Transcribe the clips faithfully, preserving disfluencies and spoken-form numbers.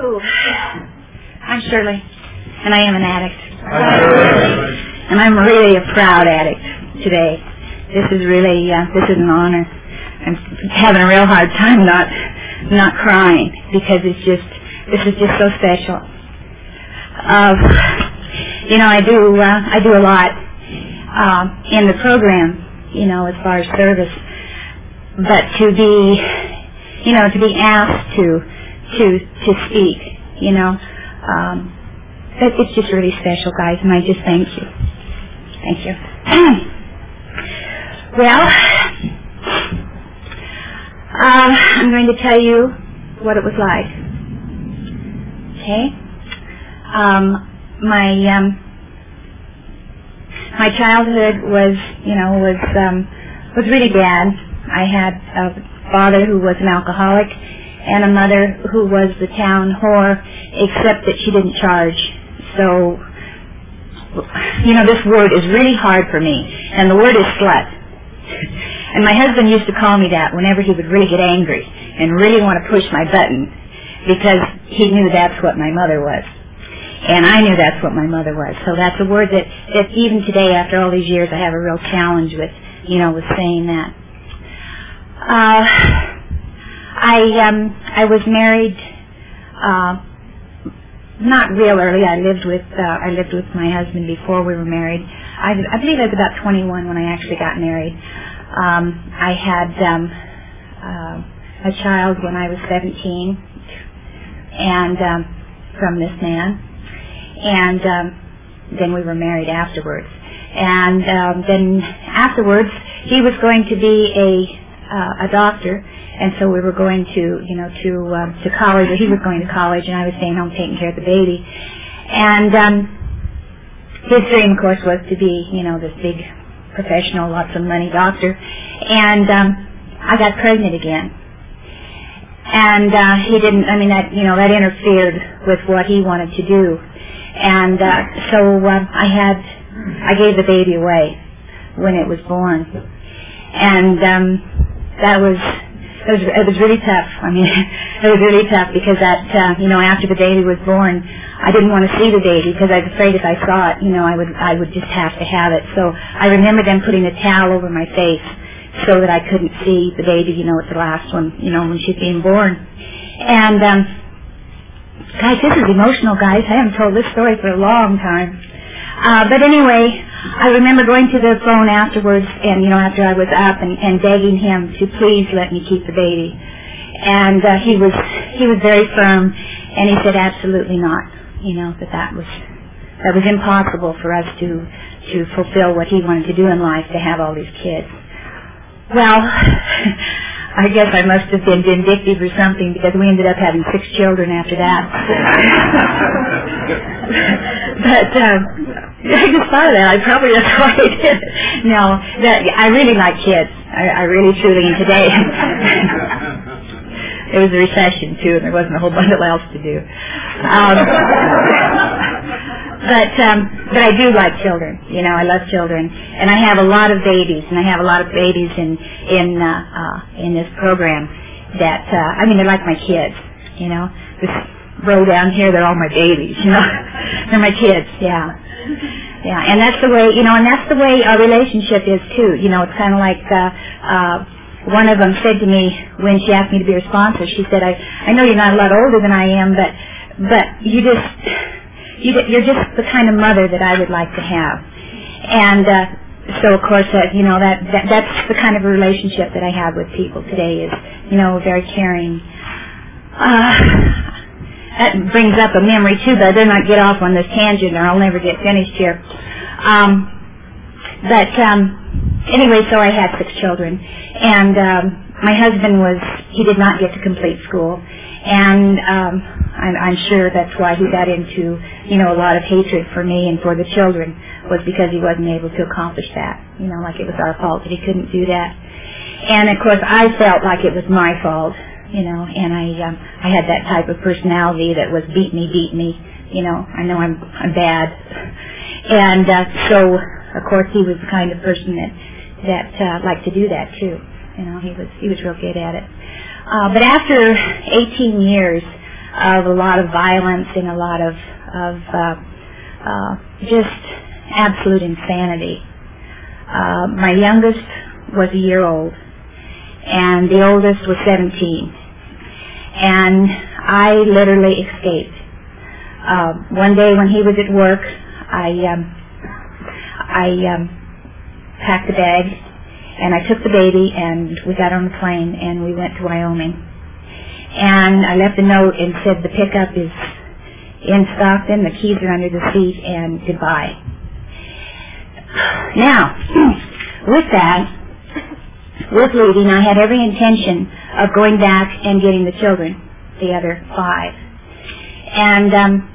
Hello. I'm Shirley, and I am an addict. And I'm really a proud addict today. This is really, uh, this is an honor. I'm having a real hard time not, not crying, because it's just, this is just so special. Uh, you know, I do, uh, I do a lot, uh, in the program, you know, as far as service, but to be, you know, to be asked to, to, to speak, you know, um, it, it's just really special, guys, and I just thank you. Thank you. Well, uh, I'm going to tell you what it was like. Okay? Um, my, um, my childhood was, you know, was, um, was really bad. I had a father who was an alcoholic and a mother who was the town whore, except that she didn't charge. So, you know, this word is really hard for me, and the word is slut. And my husband used to call me that whenever he would really get angry and really want to push my button, because he knew that's what my mother was. And I knew that's what my mother was. So that's a word that, that even today, after all these years, I have a real challenge with, you know, with saying that. Uh, I, um, I was married, uh, not real early. I lived with, uh, I lived with my husband before we were married. I, I believe I was about twenty-one when I actually got married. Um, I had, um, uh, a child when I was seventeen, and, um, from this man. And, um, then we were married afterwards. And, um, then afterwards, he was going to be a, uh, a doctor, and so we were going to, you know, to, um, to college, or he was going to college, and I was staying home taking care of the baby. And, um, his dream, of course, was to be, you know, this big professional, lots of money doctor. And, um, I got pregnant again. And, uh, he didn't, I mean, that, you know, that interfered with what he wanted to do. And, uh, so, uh, I had, I gave the baby away when it was born. And, um, that was, it was, it was really tough. I mean, it was really tough because that, uh, you know, after the baby was born, I didn't want to see the baby because I was afraid if I saw it, you know, I would, I would just have to have it. So I remember them putting a towel over my face so that I couldn't see the baby, you know, at the last one, you know, when she's being born. And, um, guys, this is emotional, guys. I haven't told this story for a long time. Uh, but anyway, I remember going to the phone afterwards, and, you know, after I was up, and, and begging him to please let me keep the baby. And uh, he was he was very firm, and he said absolutely not. You know, that that was that was impossible for us to to fulfill what he wanted to do in life, to have all these kids. Well, I guess I must have been vindictive or something, because we ended up having six children after that. But um, I just thought of that. I probably that's why I did. No, that I really like kids. I, I really, truly, and today it was a recession too, and there wasn't a whole bundle else to do. Um, but um, but I do like children. You know, I love children, and I have a lot of babies, and I have a lot of babies in in uh, uh, in this program. That uh, I mean, they're like my kids. You know, this row down here, they're all my babies. You know, they're my kids. Yeah. Yeah, and that's the way, you know, and that's the way our relationship is too. You know, it's kind of like uh, uh, one of them said to me when she asked me to be her sponsor. She said, "I I know you're not a lot older than I am, but but you just you you're just the kind of mother that I would like to have." And uh, so, of course, uh, you know that, that that's the kind of a relationship that I have with people today. Is, you know, very caring. Uh, That brings up a memory, too, but I better not get off on this tangent or I'll never get finished here. Um, but um, anyway, so I had six children. And um, my husband was, he did not get to complete school. And um, I'm, I'm sure that's why he got into, you know, a lot of hatred for me and for the children, was because he wasn't able to accomplish that. You know, like it was our fault that he couldn't do that. And, of course, I felt like it was my fault. You know, and I um, I had that type of personality that was beat me, beat me. You know, I know I'm I'm bad, and uh, so of course he was the kind of person that that uh, liked to do that too. You know, he was he was real good at it. Uh, but after eighteen years, of a lot of violence and a lot of, of uh, uh, just absolute insanity. Uh, my youngest was a year old, and the oldest was seventeen. And I literally escaped. Uh, one day when he was at work, I um, I um, packed a bag, and I took the baby, and we got on the plane, and we went to Wyoming. And I left a note and said the pickup is in Stockton, the keys are under the seat, and goodbye. Now, with that, with leaving, I had every intention of going back and getting the children, the other five. And um,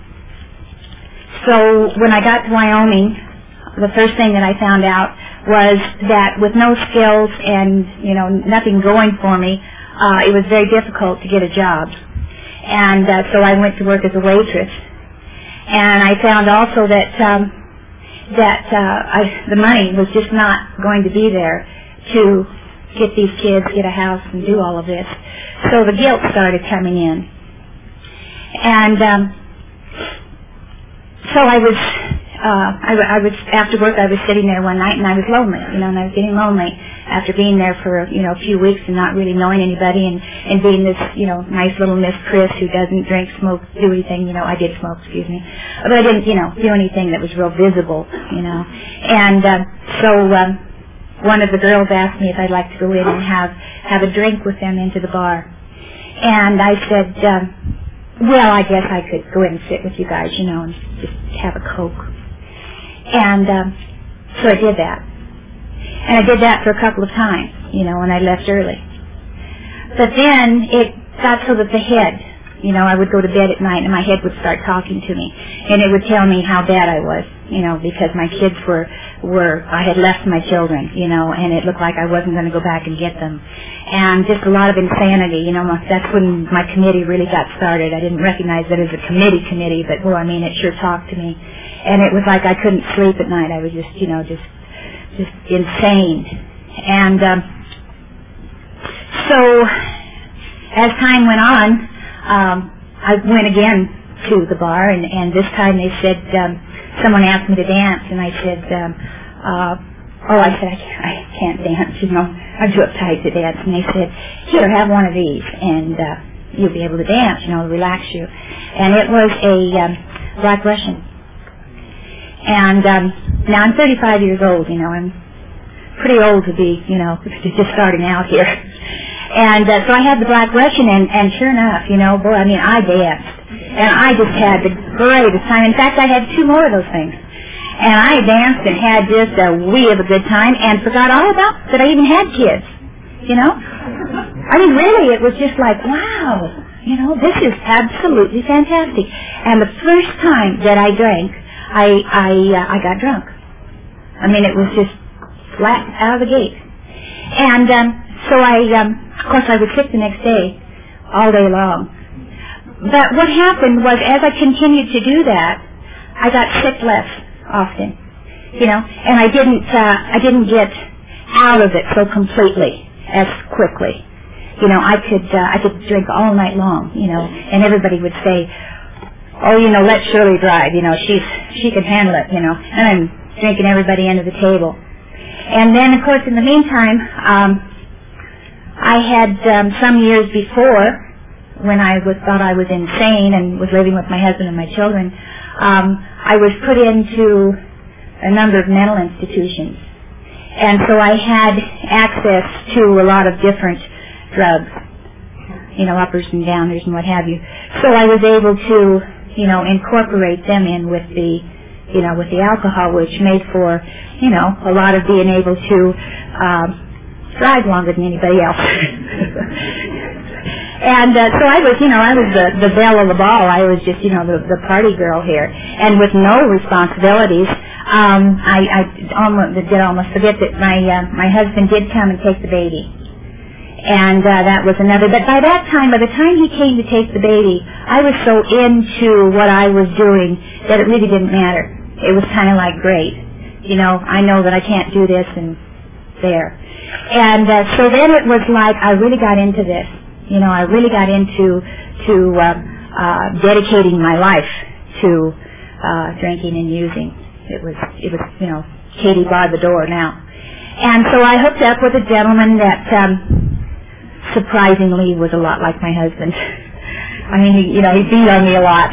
so when I got to Wyoming, the first thing that I found out was that with no skills and, you know, nothing going for me, uh, it was very difficult to get a job. And uh, so I went to work as a waitress. And I found also that um, that uh, I, the money was just not going to be there to get these kids, get a house, and do all of this. So the guilt started coming in. And um, so I was, uh, I, I was, after work I was sitting there one night and I was lonely, you know, and I was getting lonely after being there for, you know, a few weeks and not really knowing anybody and, and being this, you know, nice little Miss Chris who doesn't drink, smoke, do anything, you know, I did smoke, excuse me, but I didn't, you know, do anything that was real visible, you know. And uh, so um, one of the girls asked me if I'd like to go in and have, have a drink with them into the bar. And I said, um, well, I guess I could go in and sit with you guys, you know, and just have a Coke. And um, so I did that. And I did that for a couple of times, you know, and I left early. But then it got so that the head, you know, I would go to bed at night and my head would start talking to me. And it would tell me how bad I was, you know, because my kids were, were, I had left my children, you know, and it looked like I wasn't going to go back and get them. And just a lot of insanity, you know, that's when my committee really got started. I didn't recognize that as a committee committee, but, well, I mean, it sure talked to me. And it was like I couldn't sleep at night. I was just, you know, just, just insane. And um, so as time went on, um, I went again to the bar, and, and this time they said, um, someone asked me to dance, and I said, um, uh, oh, I said, I can't, I can't dance, you know, I'm too uptight to dance. And they said, here, have one of these, and uh, you'll be able to dance, you know, relax you. And it was a um, Black Russian. And um, now I'm thirty-five years old, you know, I'm pretty old to be, you know, just starting out here. And uh, so I had the Black Russian, and, and sure enough, you know, boy, I mean, I danced. And I just had the greatest time. In fact, I had two more of those things. And I danced and had just a wee of a good time and forgot all about that I even had kids, you know? I mean, really, it was just like, wow, you know, this is absolutely fantastic. And the first time that I drank, I I, uh, I got drunk. I mean, it was just flat out of the gate. And um, so I, um, of course, I was sick the next day, all day long. But what happened was, as I continued to do that, I got sick less often, you know, and I didn't, uh, I didn't get out of it so completely as quickly. You know, I could, uh, I could drink all night long, you know, and everybody would say, oh, you know, let Shirley drive, you know, she's, she can handle it, you know, and I'm drinking everybody under the table. And then, of course, in the meantime, um, I had, um, some years before, when I was, thought I was insane and was living with my husband and my children, um, I was put into a number of mental institutions. And so I had access to a lot of different drugs, you know, uppers and downers and what have you. So I was able to, you know, incorporate them in with the, you know, with the alcohol, which made for, you know, a lot of being able to um, drive longer than anybody else. And uh, so I was, you know, I was the, the belle of the ball. I was just, you know, the, the party girl here. And with no responsibilities, um, I, I almost did almost forget that my uh, my husband did come and take the baby. And uh, that was another. But by that time, by the time he came to take the baby, I was so into what I was doing that it really didn't matter. It was kind of like, great. You know, I know that I can't do this, and there. And uh, so then it was like I really got into this. You know, I really got into to uh, uh, dedicating my life to uh, drinking and using. It was, it was, you know, Katie barred the door now. And so I hooked up with a gentleman that um, surprisingly was a lot like my husband. I mean, he, you know, he beat on me a lot.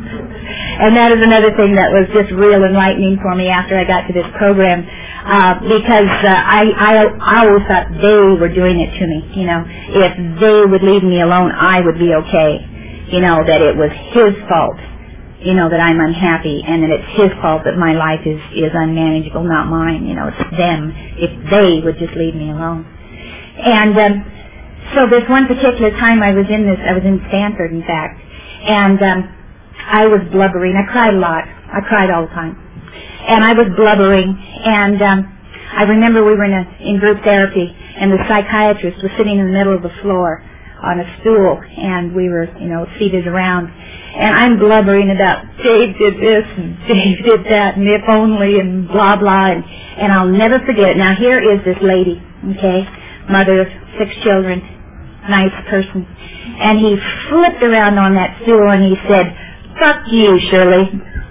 And that is another thing that was just real enlightening for me after I got to this program, uh, because uh, I, I, I always thought they were doing it to me. You know, if they would leave me alone, I would be okay. You know, that it was his fault, you know, that I'm unhappy, and that it's his fault that my life is, is unmanageable, not mine. You know, it's them, if they would just leave me alone. And um, so this one particular time I was in this, I was in Stanford, in fact, and um, I was blubbering. I cried a lot. I cried all the time. And I was blubbering, and um, I remember we were in, a, in group therapy, and the psychiatrist was sitting in the middle of the floor on a stool, and we were, you know, seated around. And I'm blubbering about Dave did this and Dave did that and if only and blah, blah. And, and I'll never forget. Now, here is this lady, okay, mother of six children, nice person. And he flipped around on that stool and he said, "Fuck you, Shirley."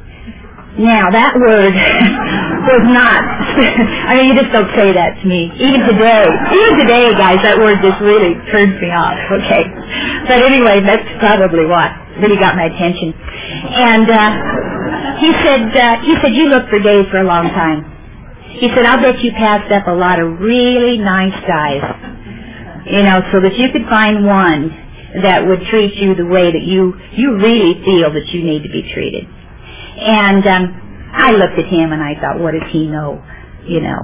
Now, that word was not, I mean, you just don't say that to me. Even today, even today, guys, that word just really turns me off, okay? But anyway, that's probably what really got my attention. And uh, he said, uh, he said, "You looked for Dave for a long time." He said, "I'll bet you passed up a lot of really nice guys, you know, so that you could find one that would treat you the way that you, you really feel that you need to be treated." And um, I looked at him and I thought, what does he know, you know?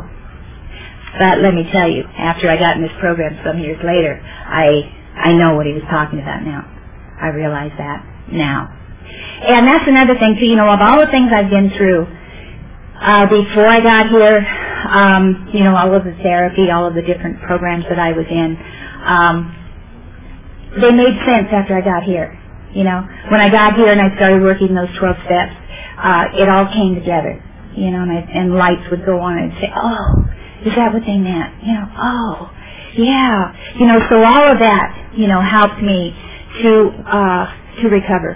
But let me tell you, after I got in this program some years later, I I know what he was talking about now. I realize that now. And that's another thing, too, you know, of all the things I've been through, uh, before I got here, um, you know, all of the therapy, all of the different programs that I was in, um, they made sense after I got here. You know, when I got here and I started working those twelve steps, uh, it all came together. You know, and, I, and lights would go on and say, "Oh, is that what they meant?" You know, "Oh, yeah." You know, so all of that, you know, helped me to uh, to recover.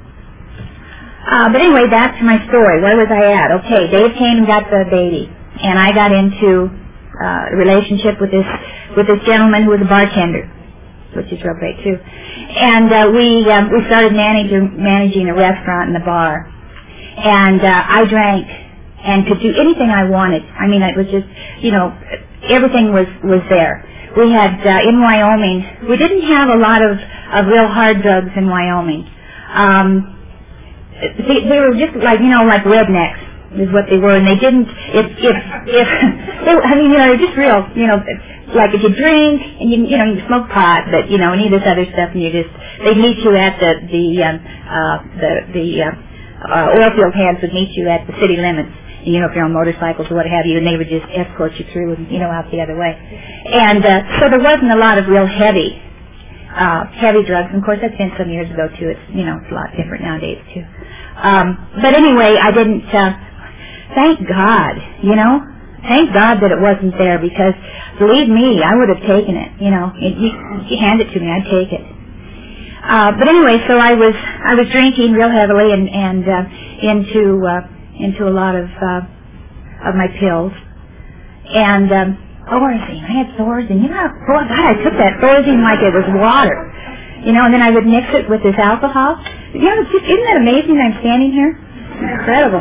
Uh, but anyway, back to my story. Where was I at? Okay, Dave came and got the baby, and I got into uh, a relationship with this with this gentleman who was a bartender, which is real great too. And uh, we um, we started managing managing a restaurant and a bar, and uh, I drank and could do anything I wanted. I mean, it was just, you know, everything was was there. We had uh, in Wyoming, we didn't have a lot of of real hard drugs in Wyoming. Um, they, they were just like, you know, like rednecks is what they were, and they didn't. If if if they, I mean, you know, they're just real, you know. Like if you drink and you you know you smoke pot, but you know any of this other stuff, and you just they meet you at the the um, uh, the the uh, uh, oil field hands would meet you at the city limits, and, you know if you're on motorcycles or what have you, and they would just escort you through and you know out the other way, and uh, so there wasn't a lot of real heavy uh, heavy drugs. And of course that's been some years ago too. It's you know it's a lot different nowadays too. Um, but anyway, I didn't. Uh, thank God, you know. Thank God that it wasn't there, because believe me, I would have taken it. You know, it, you, you hand it to me, I'd take it. Uh, but anyway, so I was I was drinking real heavily and and uh, into uh, into a lot of uh, of my pills and um, Thorazine. I had Thorazine. You know, boy, God, I took that Thorazine like it was water. You know, and then I would mix it with this alcohol. You know, it's just, isn't that amazing? I'm standing here. Incredible.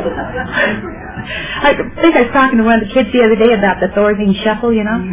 I think I was talking to one of the kids the other day about the Thorazine shuffle, you know.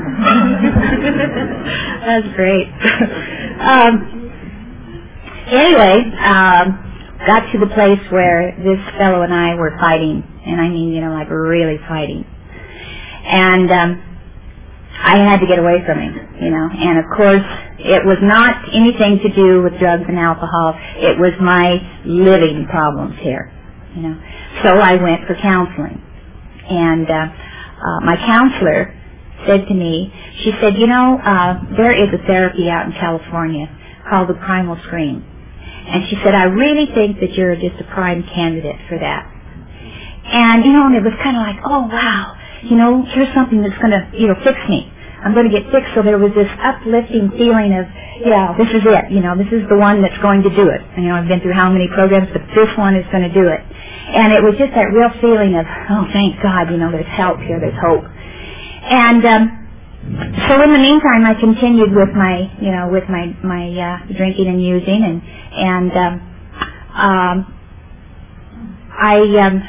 That's great. um, anyway, um, got to the place where this fellow and I were fighting, and I mean, you know, like really fighting. And um, I had to get away from him, you know. And of course, it was not anything to do with drugs and alcohol. It was my living problems here, you know. So I went for counseling, and uh, uh, my counselor said to me, she said, you know, uh, there is a therapy out in California called the Primal Scream, and she said, I really think that you're just a prime candidate for that. And, you know, and it was kind of like, oh, wow, you know, here's something that's going to, you know, fix me. I'm going to get fixed. So there was this uplifting feeling of, yeah, this is it. You know, this is the one that's going to do it. And, you know, I've been through how many programs, but this one is going to do it. And it was just that real feeling of, oh, thank God, you know, there's help here, there's hope. And um, so in the meantime, I continued with my, you know, with my my uh, drinking and using, and and um, um, I um,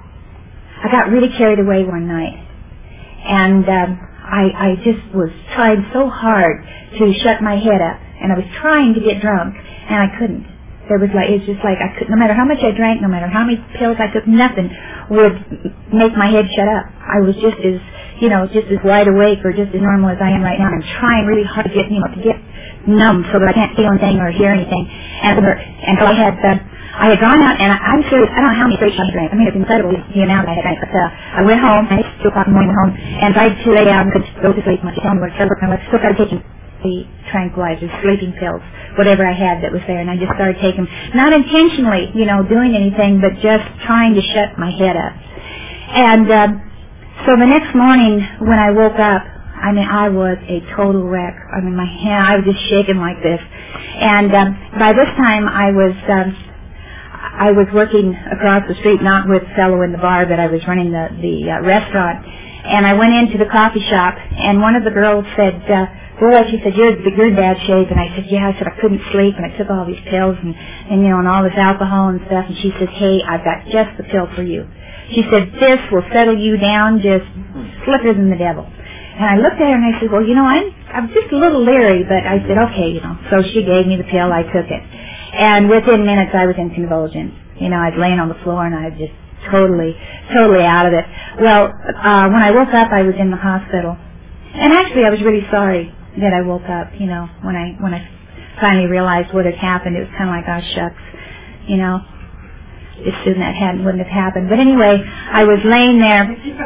I got really carried away one night, and um, I I just was trying so hard to shut my head up, and I was trying to get drunk, and I couldn't. There was like, it's just like, I could, no matter how much I drank, no matter how many pills I took, nothing would make my head shut up. I was just as, you know, just as wide awake or just as normal as I am right now. I'm trying really hard to get, you know, to get numb so that I can't feel anything or hear anything. And, and so I had, uh, I had gone out, and I, I'm serious, I don't know how many straight shots I drank. I mean, it's incredible the amount I had drank. But uh, I went home, I was two o'clock in the morning, went home, and tried to lay down, could go to sleep. My she told me what to I still started taking the tranquilizers, sleeping pills, whatever I had that was there, and I just started taking them, not intentionally, you know, doing anything, but just trying to shut my head up. And um, so the next morning when I woke up, I mean, I was a total wreck. I mean, my hand, I was just shaking like this. And um, by this time, I was um, I was working across the street, not with a fellow in the bar, but I was running the the uh, restaurant. And I went into the coffee shop, and one of the girls said, uh, well, she said, you're, you're in bad shape. And I said, yeah. I said, I couldn't sleep, and I took all these pills and, and, you know, and all this alcohol and stuff. And she said, hey, I've got just the pill for you. She said, this will settle you down just slicker than the devil. And I looked at her, and I said, well, you know, I'm, I'm just a little leery, but I said, okay, you know. So she gave me the pill. I took it. And within minutes, I was in convulsions. You know, I was laying on the floor, and I was just totally, totally out of it. Well, uh, when I woke up, I was in the hospital. And actually, I was really sorry that I woke up, you know, when I when I finally realized what had happened. It was kind of like, oh, shucks, you know, just soon that hadn't, wouldn't have happened. But anyway, I was laying there.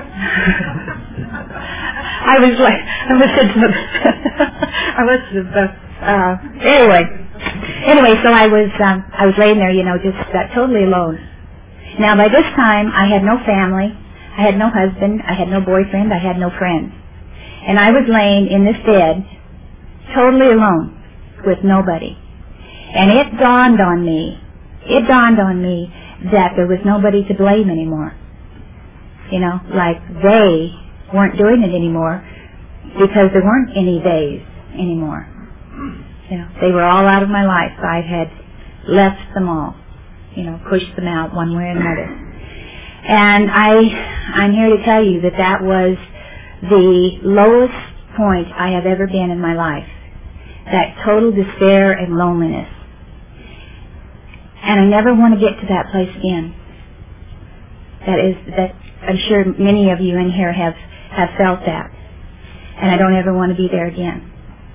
I was like, I listened to the, I listened to the, uh, anyway. Anyway, so I was, um, I was laying there, you know, just uh, totally alone. Now, by this time, I had no family, I had no husband, I had no boyfriend, I had no friends. And I was laying in this bed, totally alone, with nobody. And it dawned on me, it dawned on me that there was nobody to blame anymore. You know, like they weren't doing it anymore because there weren't any days anymore. You know, they were all out of my life. I had left them all. You know, pushed them out one way or another. And I, I'm here to tell you that that was the lowest point I have ever been in my life. That total despair and loneliness. And I never want to get to that place again. That is, that I'm sure many of you in here have, have felt that. And I don't ever want to be there again.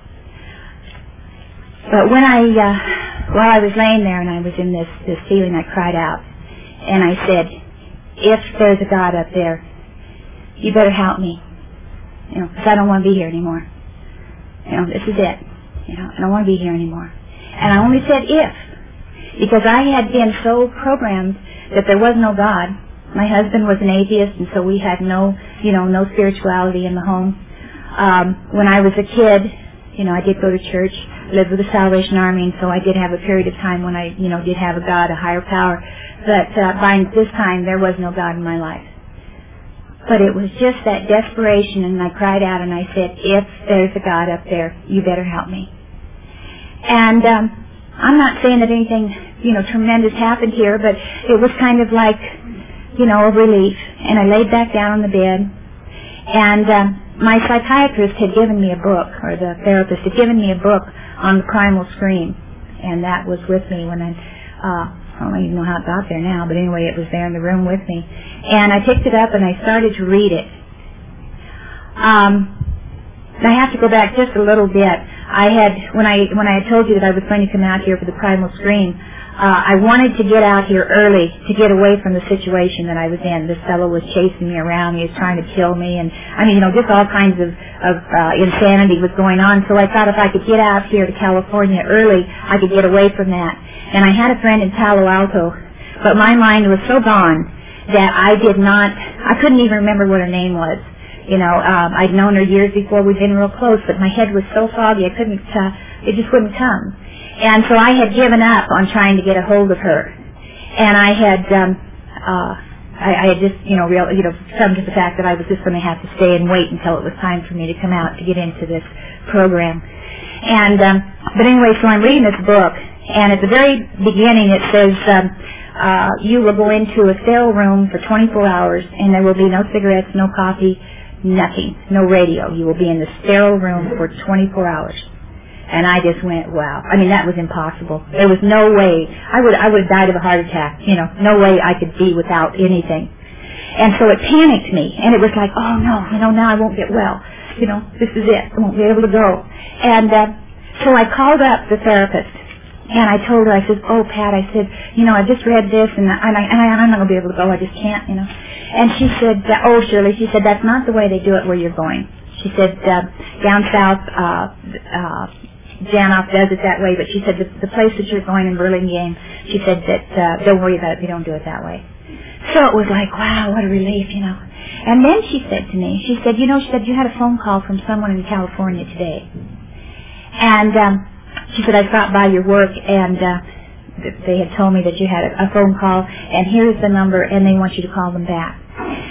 But when I, uh, while I was laying there and I was in this, this feeling, I cried out. And I said, if there's a God up there, you better help me. You know, because I don't want to be here anymore. You know, this is it. You know, I don't want to be here anymore. And I only said if, because I had been so programmed that there was no God. My husband was an atheist, and so we had no, you know, no spirituality in the home. Um, when I was a kid, you know, I did go to church, lived with the Salvation Army, and so I did have a period of time when I, you know, did have a God, a higher power. But uh, by this time, there was no God in my life. But it was just that desperation, and I cried out and I said, if there's a God up there, you better help me. And um, I'm not saying that anything, you know, tremendous happened here, but it was kind of like, you know, a relief. And I laid back down on the bed, and um, my psychiatrist had given me a book, or the therapist had given me a book on the primal scream, and that was with me when I, uh, I don't even know how it got there now, but anyway, it was there in the room with me. And I picked it up and I started to read it. Um, I have to go back just a little bit. I had, when I when I had told you that I was going to come out here for the primal scream, uh, I wanted to get out here early to get away from the situation that I was in. This fellow was chasing me around. He was trying to kill me, and I mean, you know, just all kinds of of uh, insanity was going on. So I thought if I could get out here to California early, I could get away from that. And I had a friend in Palo Alto, but my mind was so gone that I did not, I couldn't even remember what her name was. You know, um, I'd known her years before. We'd been real close, but my head was so foggy I couldn't, uh, it just wouldn't come. And so I had given up on trying to get a hold of her. And I had, um, uh, I, I had just, you know, real, you know, come to the fact that I was just going to have to stay and wait until it was time for me to come out to get into this program. And, um, but anyway, so I'm reading this book, and at the very beginning it says, um, uh, you will go into a sterile room for twenty-four hours, and there will be no cigarettes, no coffee, nothing, no radio. You will be in the sterile room for twenty-four hours. And I just went, wow. I mean, that was impossible. There was no way. I would I would have died of a heart attack. You know, no way I could be without anything. And so it panicked me. And it was like, oh, no, you know, now I won't get well. You know, this is it. I won't be able to go. And uh, so I called up the therapist. And I told her, I said, oh, Pat, I said, you know, I just read this, and, I, and, I, and I'm not going to be able to go. I just can't, you know. And she said, oh, Shirley, she said, that's not the way they do it where you're going. She said, uh, down south, uh, uh, Janoff does it that way, but she said, the, the place that you're going in Burlingame, she said that, uh, don't worry about it, they don't do it that way. So it was like, wow, what a relief, you know. And then she said to me, she said, you know, she said, you had a phone call from someone in California today. And, um, she said, I stopped by your work, and uh, they had told me that you had a, a phone call, and here's the number, and they want you to call them back.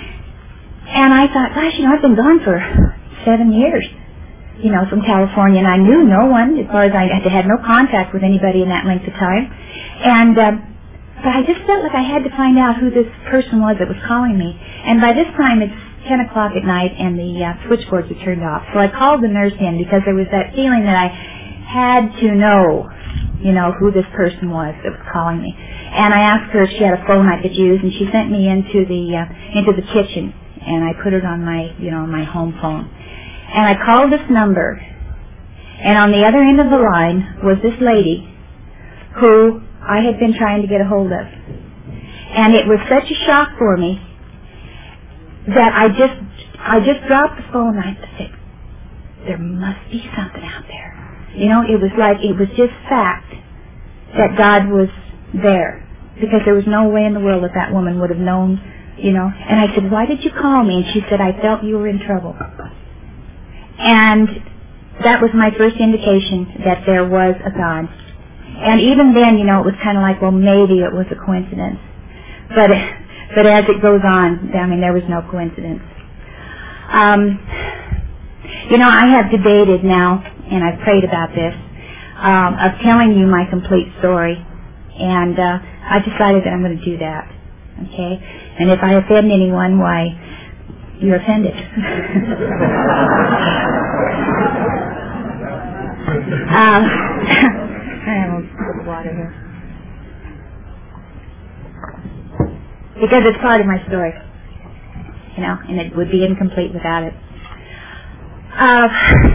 And I thought, gosh, you know, I've been gone for seven years, you know, from California, and I knew no one, as far as I had no contact with anybody in that length of time. And um, but I just felt like I had to find out who this person was that was calling me. And by this time, it's ten o'clock at night, and the uh, switchboards were turned off. So I called the nurse in because there was that feeling that I had to know, you know, who this person was that was calling me. And I asked her if she had a phone I could use, and she sent me into the uh, into the kitchen, and I put it on my, you know, my home phone. And I called this number, and on the other end of the line was this lady who I had been trying to get a hold of. And it was such a shock for me that I just I just dropped the phone, and I said, there must be something out there. You know, it was like, it was just fact that God was there, because there was no way in the world that that woman would have known, you know. And I said, why did you call me? And she said, I felt you were in trouble. And that was my first indication that there was a God. And even then, you know, it was kind of like, well, maybe it was a coincidence. But but as it goes on, I mean, there was no coincidence. Um, you know, I have debated now, and I've prayed about this, um, of telling you my complete story. And uh, I decided that I'm going to do that. Okay? And if I offend anyone, why, you're offended. um, I have a little water here. Because it's part of my story. You know, and it would be incomplete without it. Uh,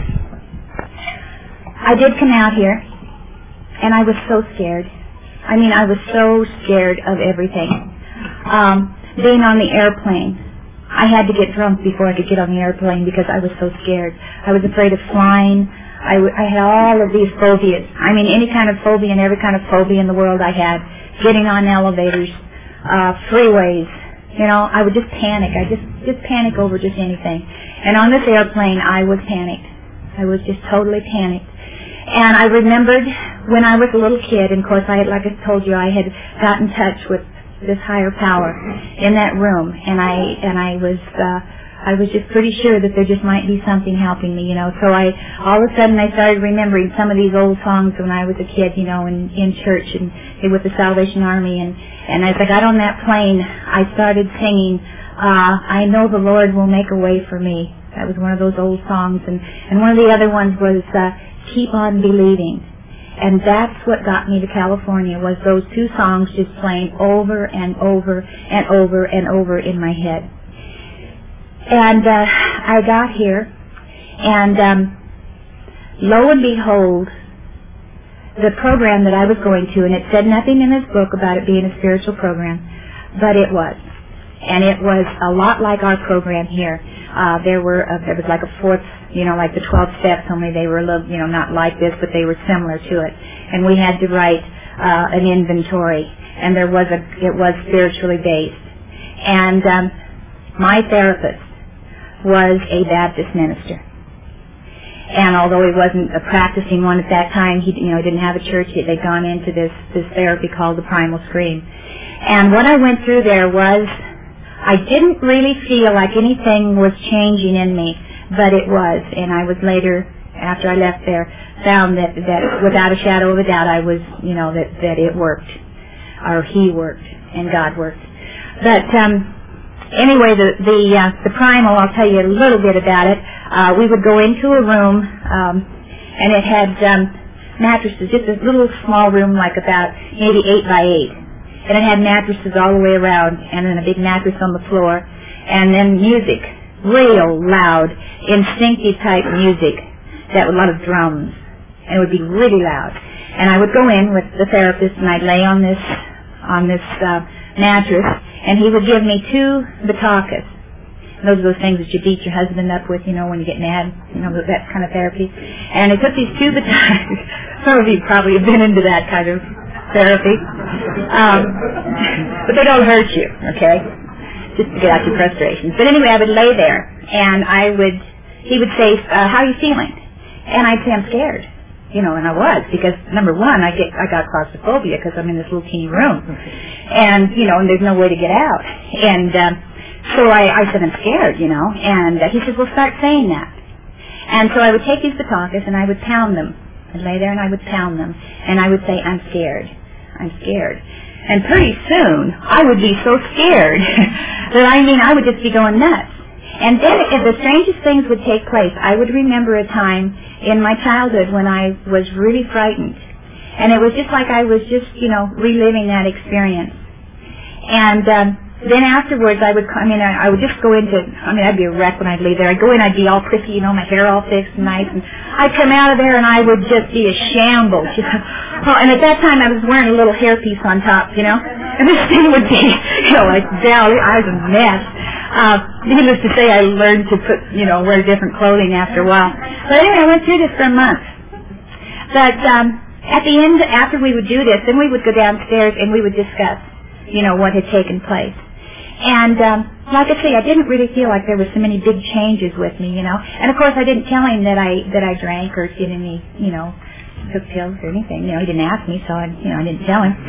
I did come out here, and I was so scared. I mean, I was so scared of everything. Um, being on the airplane, I had to get drunk before I could get on the airplane because I was so scared. I was afraid of flying. I, w- I had all of these phobias. I mean, any kind of phobia and every kind of phobia in the world I had. Getting on elevators, uh, freeways. You know, I would just panic. I just, just panic over just anything. And on this airplane, I was panicked. I was just totally panicked. And I remembered when I was a little kid, and of course, I had, like I told you, I had got in touch with this higher power in that room, and I and I was uh, I was just pretty sure that there just might be something helping me, you know. So I all of a sudden I started remembering some of these old songs when I was a kid, you know, in in church and, and with the Salvation Army, and and as I got on that plane, I started singing, uh, "I know the Lord will make a way for me." That was one of those old songs, and and one of the other ones was uh, "Keep on Believing." And that's what got me to California, was those two songs just playing over and over and over and over in my head. And uh, I got here, and um, lo and behold, the program that I was going to, and it said nothing in this book about it being a spiritual program, but it was. And it was a lot like our program here. Uh, there were, uh, there was like a fourth, you know, like the twelve steps, only they were a little, you know, not like this, but they were similar to it. And we had to write uh, an inventory, and there was a, it was spiritually based. And um, my therapist was a Baptist minister. And although he wasn't a practicing one at that time, he you know didn't have a church yet. They'd gone into this this therapy called the Primal Scream. And what I went through there was, I didn't really feel like anything was changing in me, but it was. And I was later, after I left there, found that that without a shadow of a doubt, I was you know that that it worked, or he worked, and God worked. But um, anyway, the the uh, the primal, I'll tell you a little bit about it. Uh, we would go into a room, um, and it had um, mattresses, just a little small room, like about maybe eight by eight, and it had mattresses all the way around, and then a big mattress on the floor, and then music, real loud, instinctive type music, that with a lot of drums, and it would be really loud. And I would go in with the therapist, and I'd lay on this on this uh, mattress, and he would give me two batakas. Those are those things that you beat your husband up with, you know, when you get mad, you know, that kind of therapy. And I took these two batakas. Some of you probably have been into that kind of therapy. Um, but they don't hurt you, okay? Just to get out your frustrations. But anyway, I would lay there, and I would, he would say, uh, how are you feeling? And I'd say, I'm scared. You know, and I was, because number one, I get, I got claustrophobia because I'm in this little teeny room. And, you know, and there's no way to get out. And, um, So I, I said, I'm scared, you know, and uh, he said, well, start saying that. And so I would take these batakas and I would pound them. I'd lay there and I would pound them, and I would say, I'm scared, I'm scared. And pretty soon, I would be so scared that, I mean, I would just be going nuts. And then if the strangest things would take place. I would remember a time in my childhood when I was really frightened. And it was just like I was just, you know, reliving that experience. And um, then afterwards, I would, I mean, I, I would just go into, I mean, I'd be a wreck when I'd leave there. I'd go in, I'd be all pretty, you know, my hair all fixed and nice, and I'd come out of there and I would just be a shambles, you know. Oh, and at that time, I was wearing a little hairpiece on top, you know, and this thing would be, you know, like down. I was a mess. Uh, needless to say, I learned to put, you know, wear different clothing after a while. But anyway, I went through this for a month. But um, at the end, after we would do this, then we would go downstairs and we would discuss, you know, what had taken place. And um, like I say, I didn't really feel like there were so many big changes with me, you know. And of course, I didn't tell him that I that I drank or did any, you know, took pills or anything. You know, he didn't ask me, so I, you know, I didn't tell him.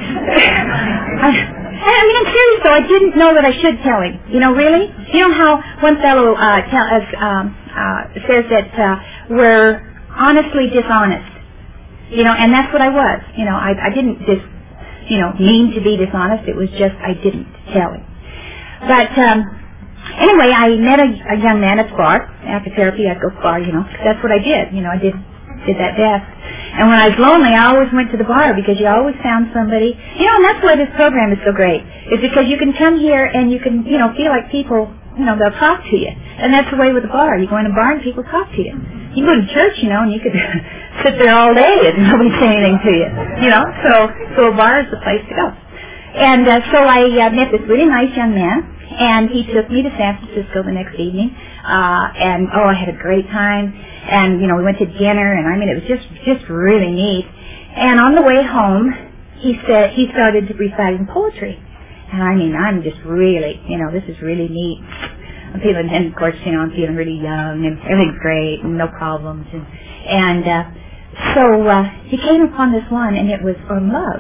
I, I mean, I'm serious though. I didn't know that I should tell him. You know, really. You know how one fellow uh, tell, uh, um, uh, says that uh, we're honestly dishonest. You know, and that's what I was. You know, I, I didn't just, you know, mean to be dishonest. It was just I didn't tell him. But um, anyway, I met a, a young man at the bar. After therapy, I'd go to the bar, you know. That's what I did. You know, I did did that desk. And when I was lonely, I always went to the bar because you always found somebody. You know, and that's why this program is so great. Is because you can come here and you can, you know, feel like people, you know, they'll talk to you. And that's the way with the bar. You go in a bar and people talk to you. You go to church, you know, and you could sit there all day and nobody say anything to you. You know, so so a bar is the place to go. And uh, so I uh, met this really nice young man, and he took me to San Francisco the next evening, uh, and oh, I had a great time, and you know, we went to dinner, and I mean, it was just just really neat. And on the way home, he said he started reciting poetry, and I mean, I'm just really, you know, this is really neat. I'm feeling, and of course, you know, I'm feeling really young, and everything's great, and no problems, and and uh, so uh, he came upon this one, and it was on love,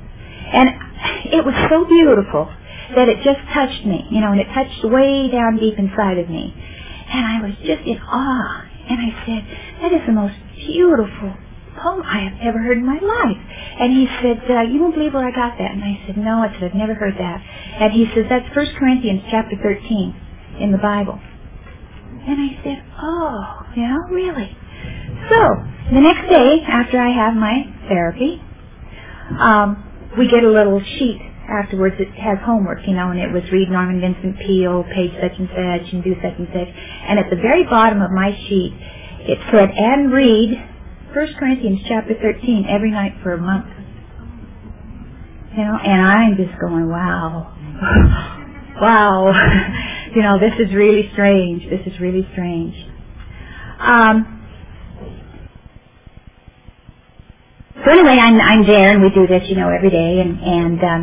and it was so beautiful that it just touched me, you know, and it touched way down deep inside of me. And I was just in awe. And I said, that is the most beautiful poem I have ever heard in my life. And he said, uh, you won't believe where I got that. And I said, no. I said, I've never heard that. And he says, that's First Corinthians chapter thirteen in the Bible. And I said, oh, you know, really? So, the next day, after I have my therapy, um, we get a little sheet afterwards that has homework, you know, and it was read Norman Vincent Peale, page such and such, and do such and such. And at the very bottom of my sheet, it said, and read First Corinthians chapter thirteen every night for a month. You know, and I'm just going, wow. Wow. You know, this is really strange. This is really strange. Um... So anyway, I'm, I'm there, and we do this, you know, every day, and, and um,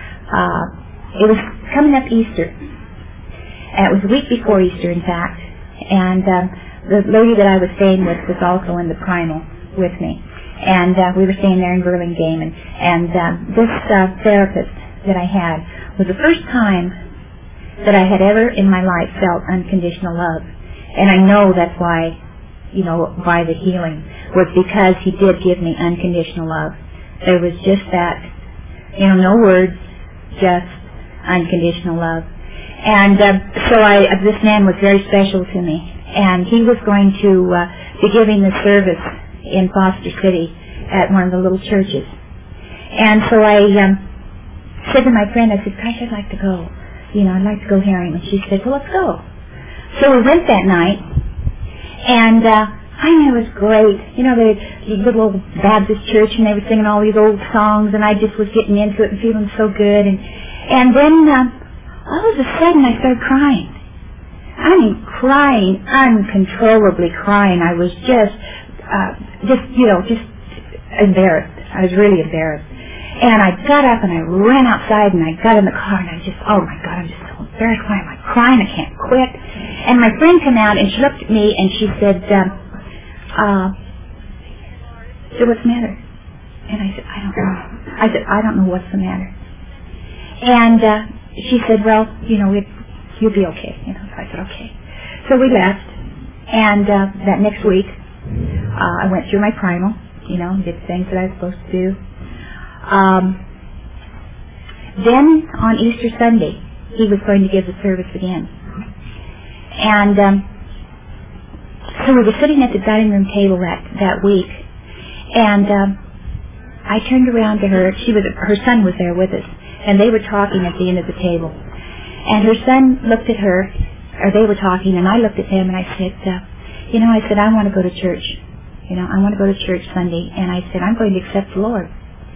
uh, it was coming up Easter. And it was a week before Easter, in fact, And um, the lady that I was staying with was also in the primal with me. And uh, we were staying there in Burlingame. And, and uh, this uh, therapist that I had was the first time that I had ever in my life felt unconditional love. And I know that's why, you know, why the healing was, because he did give me unconditional love. There was just that, you know, no words, just unconditional love. And uh, so I, uh, this man was very special to me. And he was going to uh, be giving the service in Foster City at one of the little churches. And so I um, said to my friend, I said, gosh, I'd like to go. You know, I'd like to go hear him. And she said, well, let's go. So we went that night, and uh, I mean, it was great. You know, the little Baptist church, and they were singing all these old songs, and I just was getting into it and feeling so good. And and then uh, all of a sudden, I started crying. I mean, crying, uncontrollably crying. I was just, uh, just, you know, just embarrassed. I was really embarrassed. And I got up and I ran outside and I got in the car and I just, oh my God, I'm just so embarrassed. Why am I crying? I can't quit. And my friend came out and she looked at me and she said, um, uh, so what's the matter? And I said, I don't know. I said, I don't know what's the matter. And uh, she said, well, you know, it, you'll be okay. You know, so I said, okay. So we left, and uh, that next week, uh, I went through my primal, you know, did things that I was supposed to do. Um, then on Easter Sunday, he was going to give the service again. And um, so we were sitting at the dining room table that, that week, and um, I turned around to her. She was, her son was there with us, and they were talking at the end of the table. And her son looked at her, or they were talking, and I looked at them, and I said, uh, you know, I said, I want to go to church. You know, I want to go to church Sunday. And I said, I'm going to accept the Lord.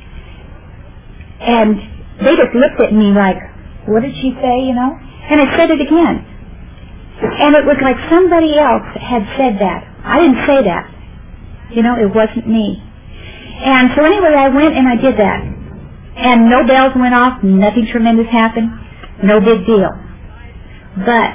And they just looked at me like, what did she say, you know? And I said it again. And it was like somebody else had said that. I didn't say that. You know, it wasn't me. And so anyway, I went and I did that. And no bells went off, nothing tremendous happened. No big deal. But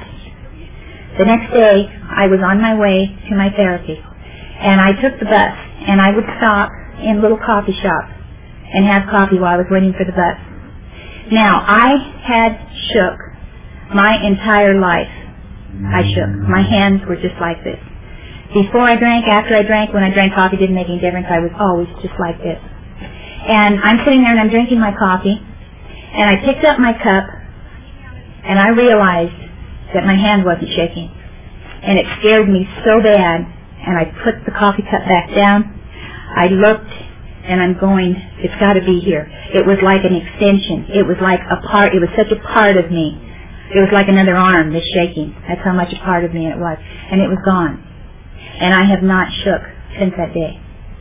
the next day, I was on my way to my therapy. And I took the bus, and I would stop in little coffee shops and have coffee while I was waiting for the bus. Now, I had shook my entire life. I shook. My hands were just like this. Before I drank, after I drank, when I drank coffee, didn't make any difference. I was always just like this. And I'm sitting there and I'm drinking my coffee, and I picked up my cup, and I realized that my hand wasn't shaking. And it scared me so bad, and I put the coffee cup back down. I looked, and I'm going, it's got to be here. It was like an extension. It was like a part, it was such a part of me. It was like another arm, this shaking. That's how much a part of me it was. And it was gone. And I have not shook since that day.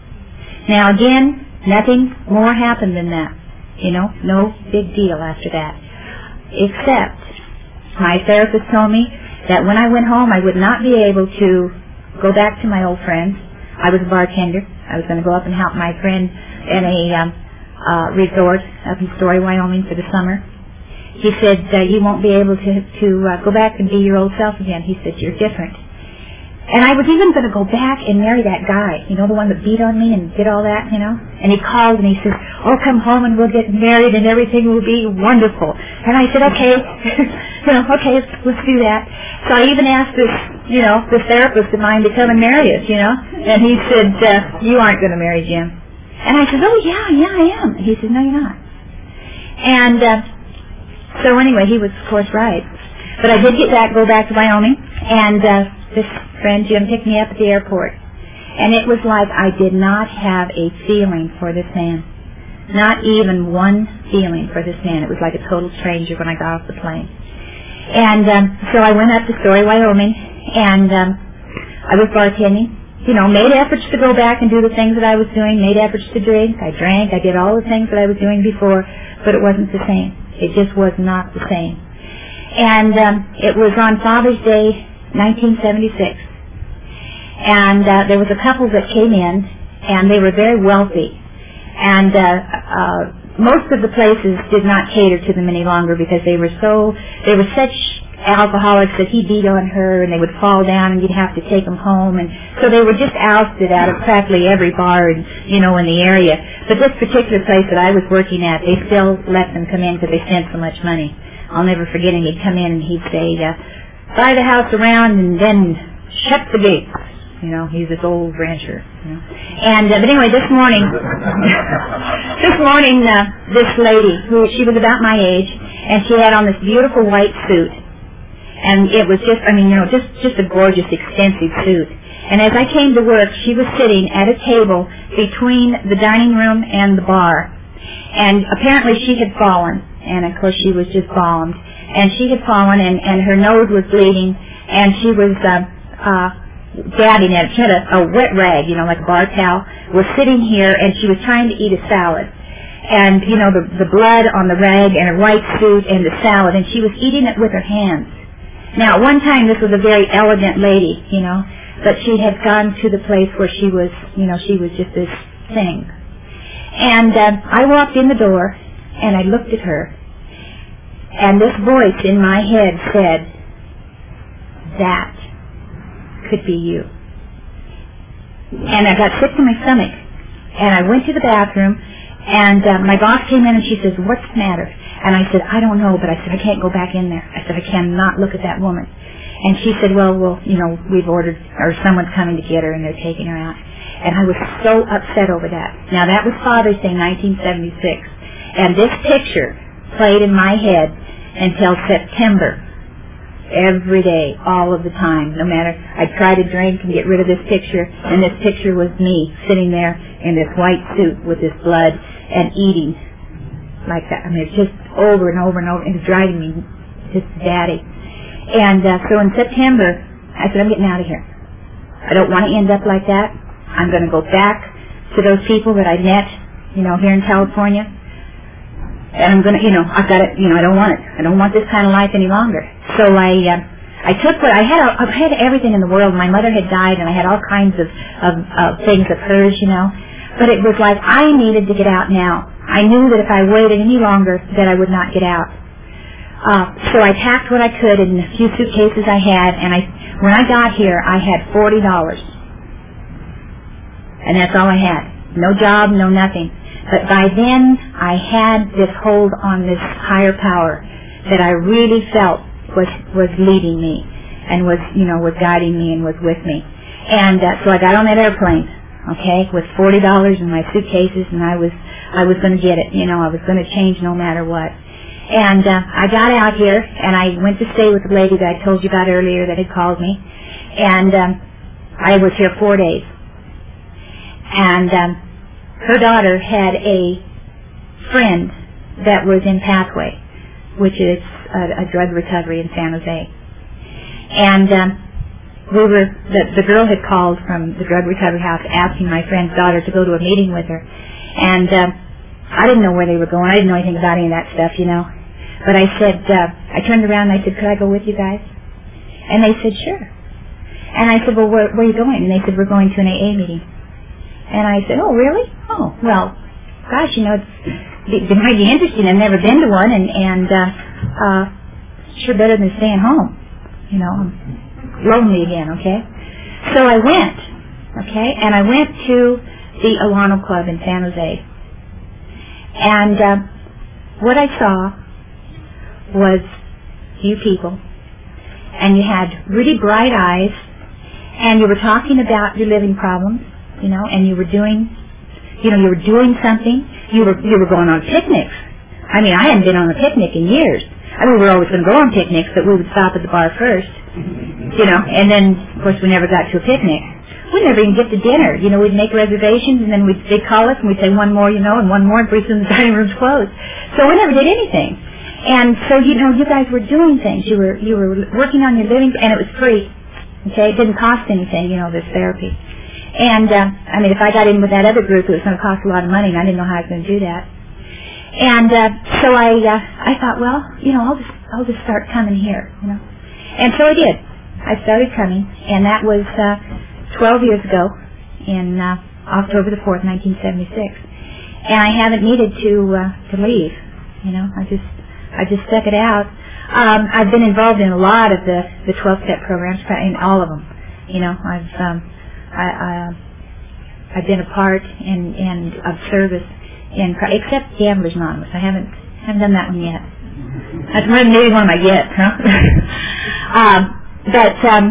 Now again, nothing more happened than that. You know, no big deal after that. Except, my therapist told me that when I went home, I would not be able to go back to my old friends. I was a bartender. I was going to go up and help my friend in a um, uh, resort up in Story, Wyoming for the summer. He said, uh, you won't be able to, to uh, go back and be your old self again. He said, you're different. And I was even going to go back and marry that guy, you know, the one that beat on me and did all that, you know. And he called and he said, oh, come home and we'll get married and everything will be wonderful. And I said, okay, you know, okay, let's, let's do that. So I even asked this, you know, this therapist of mine to come and marry us, you know. And he said, uh, you aren't going to marry Jim. And I said, oh, yeah, yeah, I am. And he said, no, you're not. And uh, so anyway, he was, of course, right. But I did get back, go back to Wyoming, and uh, this friend Jim picked me up at the airport. And it was like I did not have a feeling for this man. Not even one feeling for this man. It was like a total stranger when I got off the plane. And um, so I went up to Story, Wyoming, and um, I was bartending. You know, made efforts to go back and do the things that I was doing, made efforts to drink. I drank. I did all the things that I was doing before, but it wasn't the same. It just was not the same. And um, it was on Father's Day, nineteen seventy-six. And uh, there was a couple that came in, and they were very wealthy. And uh, uh, most of the places did not cater to them any longer because they were so, they were such alcoholics that he beat on her, and they would fall down, and you'd have to take them home. And so they were just ousted out of practically every bar, in, you know, in the area. But this particular place that I was working at, they still let them come in because they spent so much money. I'll never forget him. He'd come in and he'd say, uh, buy the house around and then shut the gates. You know, he's this old rancher. You know. And uh, but anyway, this morning, this morning, uh, this lady, who she was about my age, and she had on this beautiful white suit, and it was just, I mean, you know, just just a gorgeous, extensive suit. And as I came to work, she was sitting at a table between the dining room and the bar, and apparently she had fallen, and of course she was just bombed, and she had fallen, and and her nose was bleeding, and she was. Uh, uh, dabbing at it. She had a, a wet rag, you know, like a bar towel, was sitting here, and she was trying to eat a salad. And, you know, the, the blood on the rag and her white suit and the salad, and she was eating it with her hands. Now, at one time, this was a very elegant lady, you know, but she had gone to the place where she was, you know, she was just this thing. And uh, I walked in the door, and I looked at her, and this voice in my head said, that could be you. And I got sick to my stomach, and I went to the bathroom, and uh, my boss came in and she says, what's the matter? And I said, I don't know, but I said, I can't go back in there. I said, I cannot look at that woman. And she said, well, well, you know, we've ordered, or someone's coming to get her, and they're taking her out. And I was so upset over that. Now, that was Father's Day, nineteen seventy-six. And this picture played in my head until September. Every day, all of the time, no matter, I'd try to drink and get rid of this picture, and this picture was me sitting there in this white suit with this blood and eating like that. I mean, it's just over and over and over, and it's driving me just batty. And uh, so in September, I said, I'm getting out of here. I don't want to end up like that. I'm going to go back to those people that I met, you know, here in California. And I'm gonna, you know, I've got it, you know, I don't want it. I don't want this kind of life any longer. So I, uh, I took what I had. I had everything in the world. My mother had died, and I had all kinds of, of, of things of hers, you know. But it was like I needed to get out now. I knew that if I waited any longer, that I would not get out. Uh, so I packed what I could in the few suitcases I had, and I, when I got here, I had forty dollars, and that's all I had. No job, no nothing. But by then, I had this hold on this higher power that I really felt was was leading me, and was, you know, was guiding me and was with me. And uh, so I got on that airplane, okay, with forty dollars in my suitcases, and I was I was going to get it. You know, I was going to change no matter what. And uh, I got out here, and I went to stay with the lady that I told you about earlier that had called me, and um, I was here four days. And um, her daughter had a friend that was in Pathway, which is a, a drug recovery in San Jose. And um, we were, the, the girl had called from the drug recovery house asking my friend's daughter to go to a meeting with her. And um, I didn't know where they were going. I didn't know anything about any of that stuff, you know. But I said, uh, I turned around and I said, could I go with you guys? And they said, sure. And I said, well, where, where are you going? And they said, we're going to an A A meeting. And I said, oh, really? Oh, well, gosh, you know, it's been mighty interesting. I've never been to one, and, and uh, uh, sure better than staying home. You know, I'm lonely again, okay? So I went, okay, and I went to the Alano Club in San Jose. And uh, what I saw was you people, and you had really bright eyes, and you were talking about your living problems, you know, and you were doing, you know, you were doing something. You were you were going on picnics. I mean, I hadn't been on a picnic in years. I mean, we were always going to go on picnics, but we would stop at the bar first, you know, and then, of course, we never got to a picnic. We'd never even get to dinner. You know, we'd make reservations, and then we'd, they'd call us, and we'd say one more, you know, and one more, and pretty soon the dining room's closed. So we never did anything. And so, you know, you guys were doing things. You were you were working on your living, and it was free. Okay, it didn't cost anything, you know, this therapy. And uh, I mean, if I got in with that other group, it was going to cost a lot of money, and I didn't know how I was going to do that. And uh, so I uh, I thought, well, you know, I'll just I'll just start coming here, you know. And so I did. I started coming, and that was uh, twelve years ago, in uh, October the fourth, nineteen seventy-six. And I haven't needed to uh, to leave, you know. I just I just stuck it out. Um, I've been involved in a lot of the the twelve-step programs, in all of them. You know, I've um, I, I I've been a part and and of service in except Gamblers Anonymous. I haven't haven't done that one yet. That's maybe one of my gets, huh? um, but um,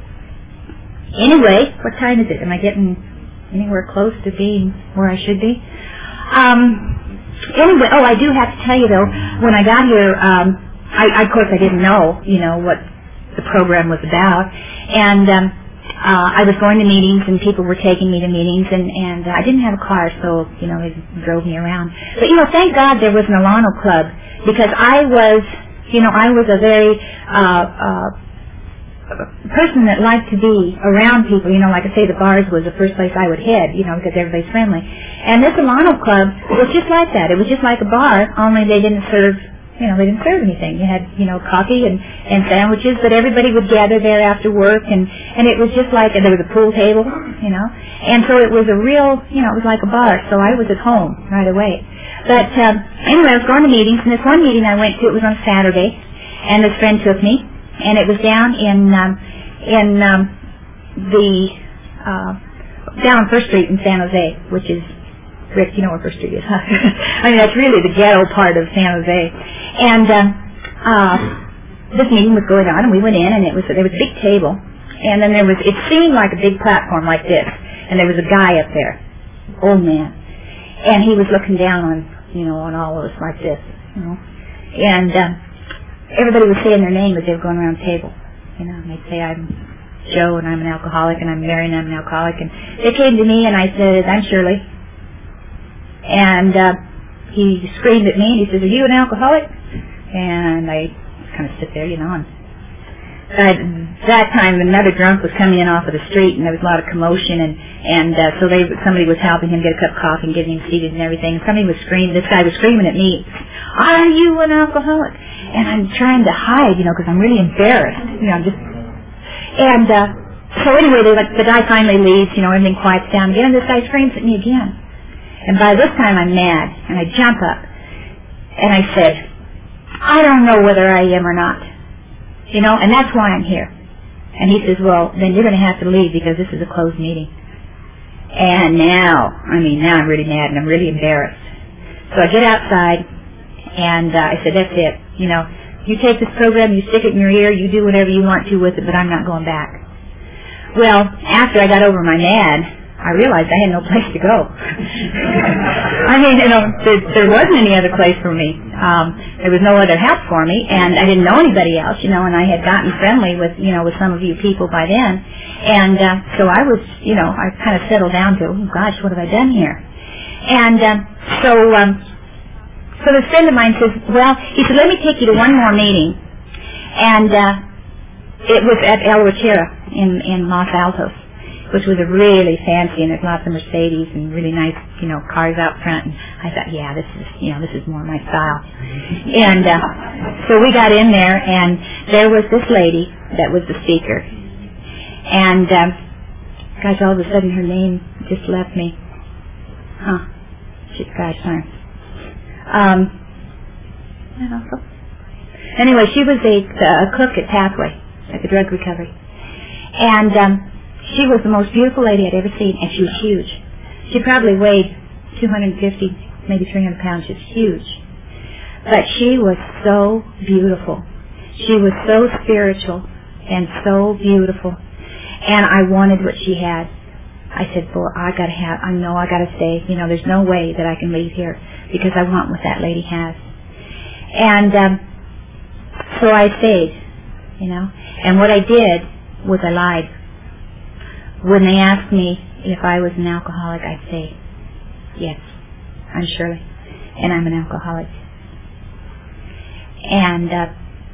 anyway, what time is it? Am I getting anywhere close to being where I should be? Um, anyway, oh, I do have to tell you though, when I got here, um, I, I of course I didn't know, you know, what the program was about, and um, uh, I was going to meetings and people were taking me to meetings, and and uh, I didn't have a car, so you know they drove me around. But you know, thank God there was an Alano Club, because I was, you know, I was a very uh, uh, person that liked to be around people. You know, like I say, the bars was the first place I would head, you know, because everybody's friendly. And this Alano Club was just like that. It was just like a bar, only they didn't serve, you know, they didn't serve anything. You had, you know, coffee and, and sandwiches, but everybody would gather there after work, and, and it was just like, and there was a pool table, you know, and so it was a real, you know, it was like a bar, so I was at home right away. But um, anyway, I was going to meetings, and this one meeting I went to, it was on Saturday, and this friend took me, and it was down in, um, in um, the, uh, down on First Street in San Jose, which is, Rick, you know where First Street is, huh? I mean, that's really the ghetto part of San Jose. And um, uh, this meeting was going on, and we went in, and it was there was a big table, and then there was, it seemed like a big platform like this, and there was a guy up there, old man, and he was looking down on, you know, on all of us like this, you know, and um, everybody was saying their name as they were going around the table, you know, and they'd say, I'm Joe, and I'm an alcoholic, and I'm Mary, and I'm an alcoholic, and they came to me, and I said, I'm Shirley. And uh, he screamed at me, and he says, are you an alcoholic? And I kind of sit there, you know. And at that time, another drunk was coming in off of the street, and there was a lot of commotion, and, and uh, so they somebody was helping him get a cup of coffee and getting him seated and everything. And somebody was screaming, this guy was screaming at me, are you an alcoholic? And I'm trying to hide, you know, because I'm really embarrassed. You know, I'm just... And uh, so anyway, they, like, the guy finally leaves, you know, everything quiets down again, and this guy screams at me again. And by this time I'm mad, and I jump up, and I said, I don't know whether I am or not, you know, and that's why I'm here. And he says, well, then you're going to have to leave because this is a closed meeting. And now, I mean, now I'm really mad, and I'm really embarrassed. So I get outside, and uh, I said, that's it, you know, you take this program, you stick it in your ear, you do whatever you want to with it, but I'm not going back. Well, after I got over my mad, I realized I had no place to go. I mean, you know, there, there wasn't any other place for me. Um, there was no other help for me, and I didn't know anybody else, you know, and I had gotten friendly with, you know, with some of you people by then. And uh, so I was, you know, I kind of settled down to, oh, gosh, what have I done here? And um, so, um, so this friend of mine says, well, he said, let me take you to one more meeting. And uh, it was at El Ranchero in, in Los Altos, which was a really fancy, and there's lots of Mercedes and really nice, you know, cars out front. And I thought, yeah, this is, you know, this is more my style. And uh, so we got in there, and there was this lady that was the speaker. And um, gosh, all of a sudden her name just left me. Huh? She, gosh darn. Um. I don't know. Anyway, she was a, a cook at Pathway, at the drug recovery, and. Um, She was the most beautiful lady I'd ever seen, and she was huge. She probably weighed two hundred fifty, maybe three hundred pounds. She was huge. But she was so beautiful. She was so spiritual and so beautiful. And I wanted what she had. I said, well, I gotta have, I know I gotta stay. You know, there's no way that I can leave here because I want what that lady has. And um, so I stayed, you know. And what I did was I lied. When they asked me if I was an alcoholic, I'd say, yes, I'm Shirley, and I'm an alcoholic. And uh,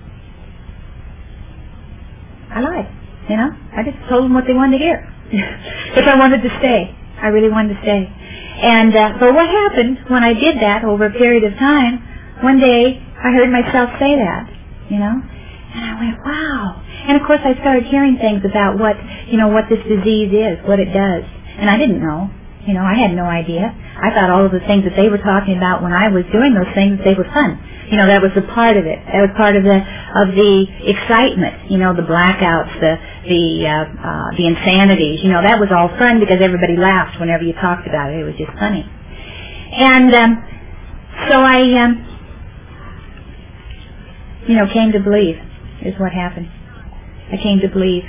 I lied, you know. I just told them what they wanted to hear. Because I wanted to stay. I really wanted to stay. And uh, but what happened when I did that over a period of time, one day I heard myself say that, you know. And I went, wow. And of course I started hearing things about what, you know, what this disease is, what it does. And I didn't know. You know, I had no idea. I thought all of the things that they were talking about when I was doing those things, they were fun. You know, that was a part of it. That was part of the of the excitement. You know, the blackouts, the the uh, uh, the insanities. You know, that was all fun because everybody laughed whenever you talked about it. It was just funny. And um, so I, um, you know, came to believe is what happened. I came to believe,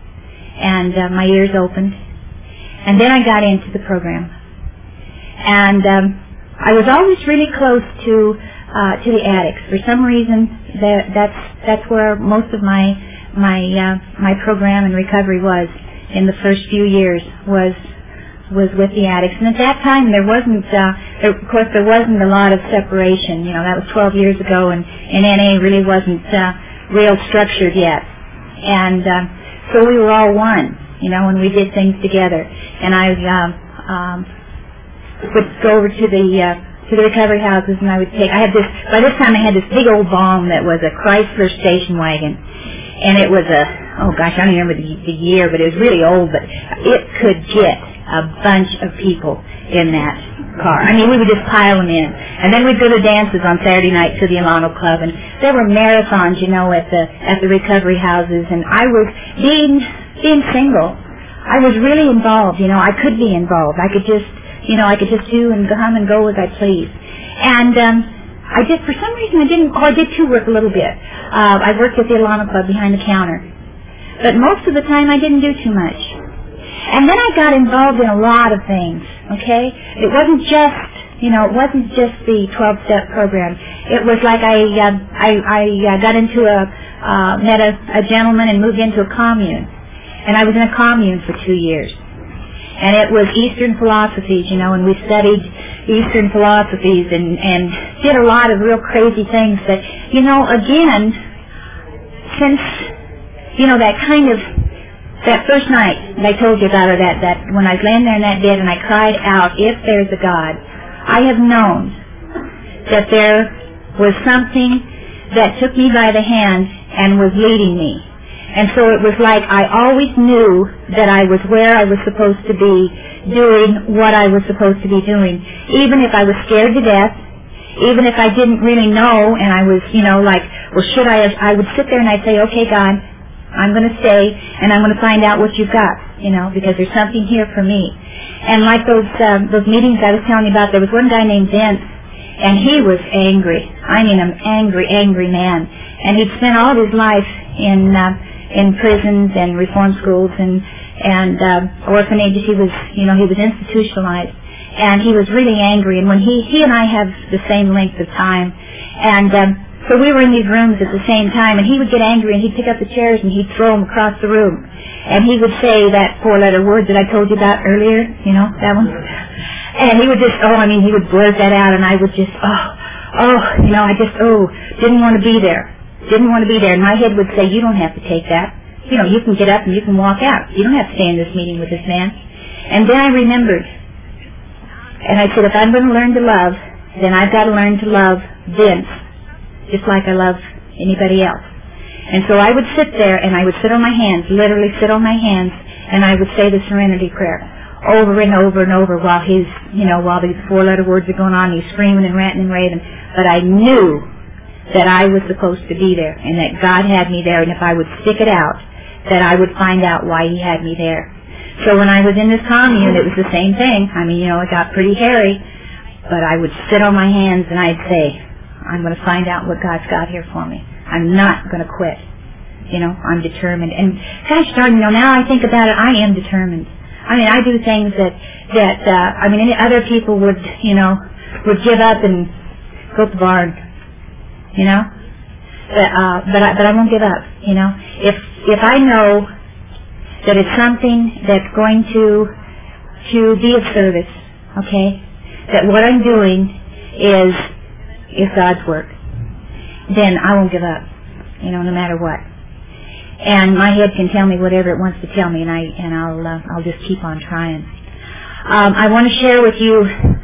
and uh, my ears opened, and then I got into the program. And um, I was always really close to uh, to the addicts. For some reason, that that's that's where most of my my uh, my program and recovery was in the first few years was was with the addicts. And at that time, there wasn't, uh, there, of course, there wasn't a lot of separation. You know, that was twelve years ago, and, and N A really wasn't uh, real structured yet. And uh, so we were all one, you know, and we did things together. And I um, um, would go over to the uh, to the recovery houses, and I would take. I had this. By this time, I had this big old bomb that was a Chrysler station wagon, and it was a. Oh gosh, I don't remember the, the year, but it was really old. But it could get a bunch of people in that car. I mean, we would just pile them in, and then we'd go to dances on Saturday night to the Alano Club, and there were marathons, you know, at the at the recovery houses. And I was being being single. I was really involved. You know, I could be involved. I could just. You know, I could just do and come and go as I please. And um, I did, for some reason, I didn't, oh, I did too work a little bit. Uh, I worked at the Alano Club behind the counter. But most of the time, I didn't do too much. And then I got involved in a lot of things, okay? It wasn't just, you know, it wasn't just the twelve-step program. It was like I, uh, I, I uh, got into a, uh, met a, a gentleman and moved into a commune. And I was in a commune for two years. And it was Eastern philosophies, you know, and we studied Eastern philosophies and, and did a lot of real crazy things that, you know, again, since, you know, that kind of, that first night that I told you about, or that, that when I was laying there in that bed and I cried out, if there's a God, I have known that there was something that took me by the hand and was leading me. And so it was like I always knew that I was where I was supposed to be, doing what I was supposed to be doing. Even if I was scared to death, even if I didn't really know, and I was, you know, like, well, should I, I would sit there and I'd say, okay, God, I'm going to stay, and I'm going to find out what you've got, you know, because there's something here for me. And like those um, those meetings I was telling you about, there was one guy named Vince, and he was angry. I mean, an angry, angry man. And he'd spent all of his life in... Uh, in prisons and reform schools and and uh, orphanages. He was, you know, he was institutionalized, and he was really angry. And when he he and I have the same length of time, and um, so we were in these rooms at the same time. And he would get angry, and he'd pick up the chairs and he'd throw them across the room, and he would say that four-letter word that I told you about earlier. You know that one. And he would just, oh, I mean, he would blurt that out, and I would just, oh, oh, you know, I just, oh, didn't want to be there. Didn't want to be there. And my head would say, you don't have to take that. You know, you can get up and you can walk out. You don't have to stay in this meeting with this man. And then I remembered. And I said, if I'm going to learn to love, then I've got to learn to love Vince, just like I love anybody else. And so I would sit there and I would sit on my hands, literally sit on my hands, and I would say the Serenity Prayer over and over and over while his, you know, while these four-letter words are going on. He's screaming and ranting and raving. But I knew that I was supposed to be there, and that God had me there, and if I would stick it out, that I would find out why He had me there. So when I was in this commune, it was the same thing. I mean, you know, it got pretty hairy, but I would sit on my hands and I'd say, I'm going to find out what God's got here for me. I'm not going to quit. You know, I'm determined. And gosh darn, you know, now I think about it, I am determined. I mean, I do things that, that uh, I mean, other people would, you know, would give up and go to the barn. You know, but, uh, but I, but I won't give up. You know, if if I know that it's something that's going to to be of service, okay, that what I'm doing is is God's work, then I won't give up. You know, no matter what. And my head can tell me whatever it wants to tell me, and I and I'll uh, I'll just keep on trying. Um, I want to share with you.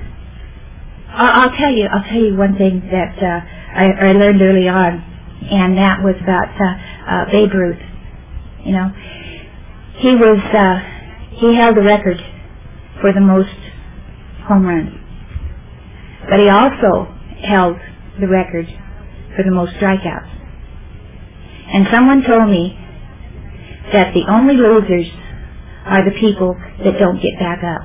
I'll, I'll tell you. I'll tell you one thing that. Uh, I, I learned early on, and that was about uh, uh, Babe Ruth. You know, he was uh, he held the record for the most home runs, but he also held the record for the most strikeouts. And someone told me that the only losers are the people that don't get back up.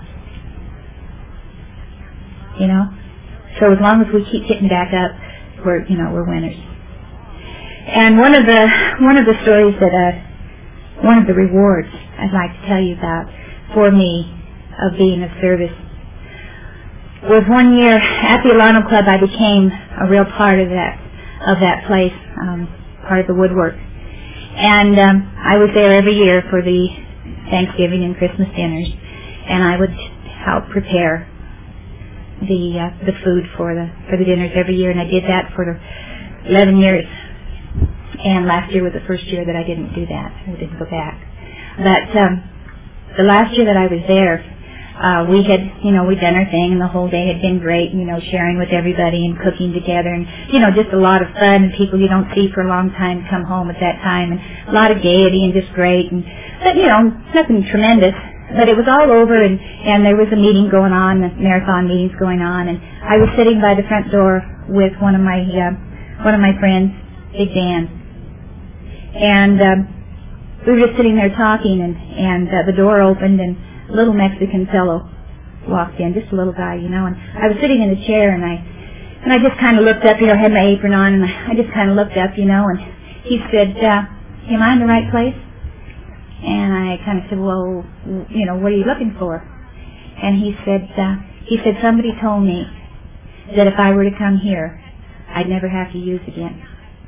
You know? So as long as we keep getting back up, we're, you know, we're winners. And one of the, one of the stories that, uh, one of the rewards I'd like to tell you about for me of being of service was one year at the Alano Club. I became a real part of that, of that place, um, part of the woodwork. And um, I was there every year for the Thanksgiving and Christmas dinners, and I would help prepare the uh, the food for the for the dinners every year, and I did that for eleven years. And last year was the first year that I didn't do that. I didn't go back. But um, the last year that I was there, uh, we had, you know, we'd done our thing, and the whole day had been great, you know, sharing with everybody and cooking together, and, you know, just a lot of fun, and people you don't see for a long time come home at that time, and a lot of gaiety and just great, and, but, you know, nothing tremendous. But it was all over, and, and there was a meeting going on, the marathon meetings going on, and I was sitting by the front door with one of my, uh, one of my friends, Big Dan. And um, we were just sitting there talking, and, and uh, the door opened, and a little Mexican fellow walked in, just a little guy, you know, and I was sitting in a chair, and I and I just kind of looked up, you know, had my apron on, and I, I just kind of looked up, you know, and he said, uh, am I in the right place? And I kind of said, well, you know, what are you looking for? And he said, uh, he said, somebody told me that if I were to come here, I'd never have to use again.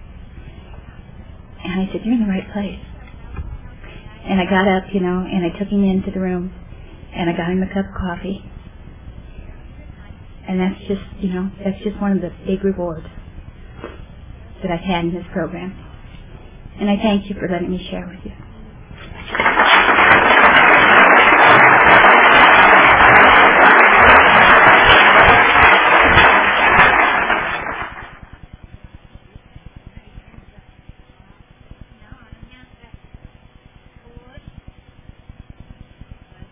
And I said, you're in the right place. And I got up, you know, and I took him into the room, and I got him a cup of coffee. And that's just, you know, that's just one of the big rewards that I've had in this program. And I thank you for letting me share with you.